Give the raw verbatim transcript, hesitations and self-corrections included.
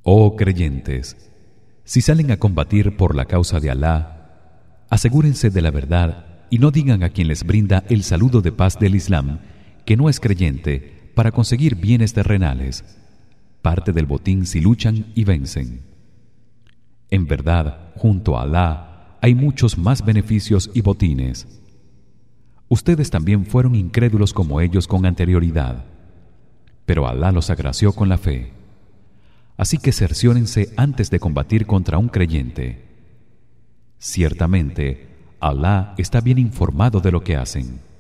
Oh creyentes, si salen a combatir por la causa de Alá, asegúrense de la verdad y no digan a quien les brinda el saludo de paz del Islam que no es creyente para conseguir bienes terrenales, parte del botín si luchan y vencen. En verdad, junto a Alá hay muchos más beneficios y botines. Ustedes también fueron incrédulos como ellos con anterioridad, pero Alá los agració con la fe. Así que cerciórense antes de combatir contra un creyente. Ciertamente, Alá está bien informado de lo que hacen.